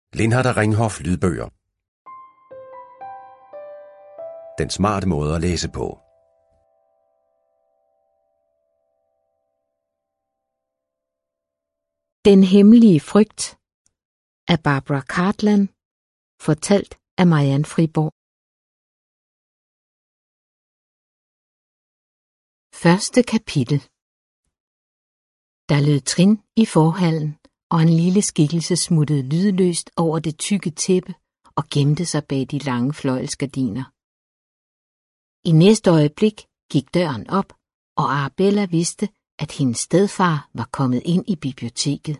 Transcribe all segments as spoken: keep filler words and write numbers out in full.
Lindhardt og Ringhof lydbøger. Den smarte måde at læse på. Den hemmelige frygt af Barbara Cartland, fortalt af Marianne Friborg. Første kapitel. Der lød trin i forhallen, og en lille skikkelse smuttede lydløst over det tykke tæppe og gemte sig bag de lange fløjelsgardiner. I næste øjeblik gik døren op, og Arabella vidste, at hendes stedfar var kommet ind i biblioteket.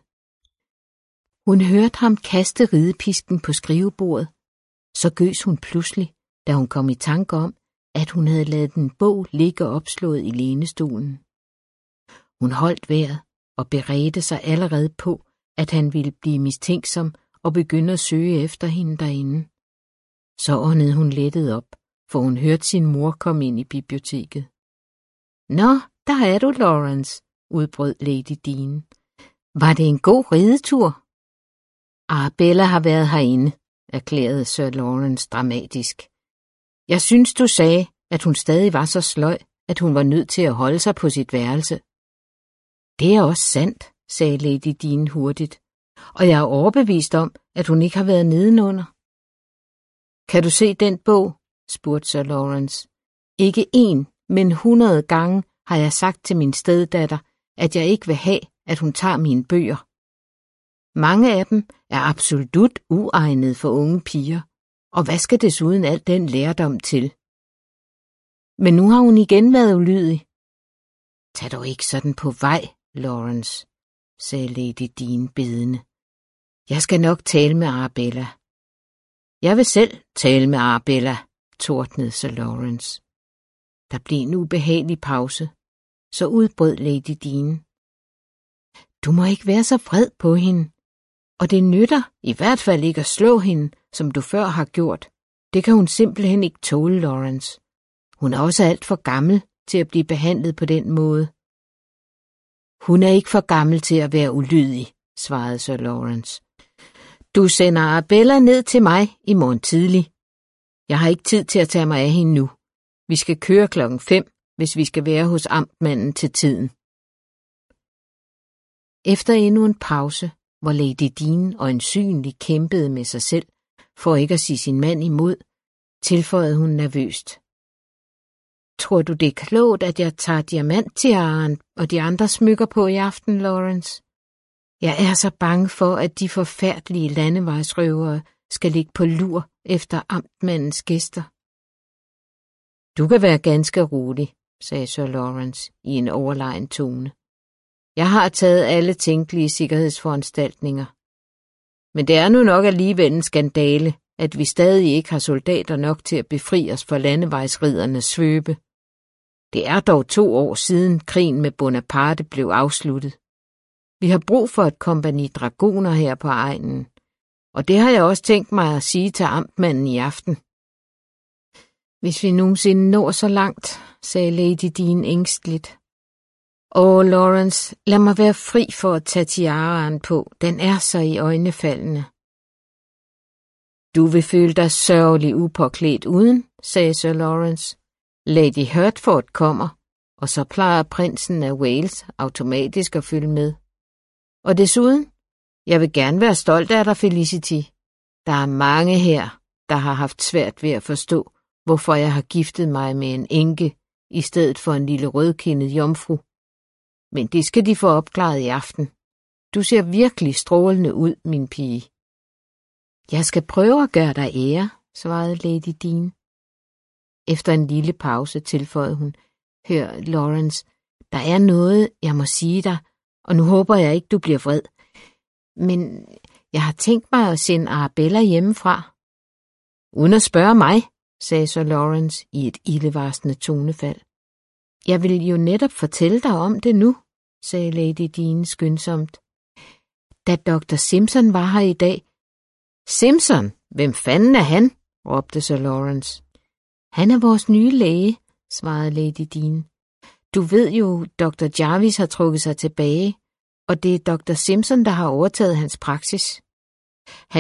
Hun hørte ham kaste ridepisken på skrivebordet, så gøs hun pludselig, da hun kom i tanke om, at hun havde ladet en bog ligge opslået i lænestolen. Hun holdt vejret og beredte sig allerede på, at han ville blive mistænksom og begynde at søge efter hende derinde. Så åndede hun lettet op, for hun hørte sin mor komme ind i biblioteket. Nå, der er du, Lawrence, udbrød Lady Dean. Var det en god ridetur? Arabella har været herinde, erklærede Sir Lawrence dramatisk. Jeg synes, du sagde, at hun stadig var så sløj, at hun var nødt til at holde sig på sit værelse. Det er også sandt, sagde Lady Dean hurtigt, og jeg er overbevist om, at hun ikke har været nedenunder. Kan du se den bog? Spurgte Sir Lawrence. Ikke én, men hundrede gange har jeg sagt til min steddatter, at jeg ikke vil have, at hun tager mine bøger. Mange af dem er absolut uegnede for unge piger, og hvad skal desuden al den lærdom til? Men nu har hun igen været ulydig. Tag dog ikke sådan på vej, Lawrence, sagde Lady Dean bedende. Jeg skal nok tale med Arabella. Jeg vil selv tale med Arabella, tordnede Sir Lawrence. Der blev en ubehagelig pause, så udbrød Lady Dean. Du må ikke være så vred på hende, og det nytter i hvert fald ikke at slå hende, som du før har gjort. Det kan hun simpelthen ikke tåle, Lawrence. Hun er også alt for gammel til at blive behandlet på den måde. Hun er ikke for gammel til at være ulydig, svarede Sir Lawrence. Du sender Arabella ned til mig i morgen tidlig. Jeg har ikke tid til at tage mig af hende nu. Vi skal køre klokken fem, hvis vi skal være hos amtmanden til tiden. Efter endnu en pause, hvor Lady Dean øjensynlig kæmpede med sig selv, for ikke at sige sin mand imod, tilføjede hun nervøst. Tror du, det er klogt, at jeg tager diamanttiaren og de andre smykker på i aften, Lawrence? Jeg er så bange for, at de forfærdelige landevejsrøvere skal ligge på lur efter amtmandens gæster. Du kan være ganske rolig, sagde Sir Lawrence i en overlegen tone. Jeg har taget alle tænkelige sikkerhedsforanstaltninger. Men det er nu nok alligevel en skandale, at vi stadig ikke har soldater nok til at befri os for landevejsriddernes svøbe. Det er dog to år siden krigen med Bonaparte blev afsluttet. Vi har brug for et kompagni dragoner her på egnen, og det har jeg også tænkt mig at sige til amtmanden i aften. Hvis vi nogensinde når så langt, sagde Lady Dean ængsteligt. Åh, Lawrence, lad mig være fri for at tage tiaraen på. Den er så iøjnefaldende. Du vil føle dig sørgelig upåklædt uden, sagde Sir Lawrence. Lady Hertford kommer, og så plejer prinsen af Wales automatisk at følge med. Og desuden, jeg vil gerne være stolt af dig, Felicity. Der er mange her, der har haft svært ved at forstå, hvorfor jeg har giftet mig med en enke, i stedet for en lille rødkindet jomfru. Men det skal de få opklaret i aften. Du ser virkelig strålende ud, min pige. Jeg skal prøve at gøre dig ære, svarede Lady Dean. Efter en lille pause tilføjede hun, hør, Lawrence, der er noget, jeg må sige dig, og nu håber jeg ikke, du bliver vred. Men jeg har tænkt mig at sende Arabella hjemmefra. Uden at spørge mig, sagde Sir Lawrence i et ildevarslende tonefald. Jeg vil jo netop fortælle dig om det nu, sagde Lady Dean skyndsomt. Da doktor Simpson var her i dag. Simpson? Hvem fanden er han? råbte Sir Lawrence. Han er vores nye læge, svarede Lady Dean. Du ved jo, doktor Jarvis har trukket sig tilbage, og det er doktor Simpson, der har overtaget hans praksis.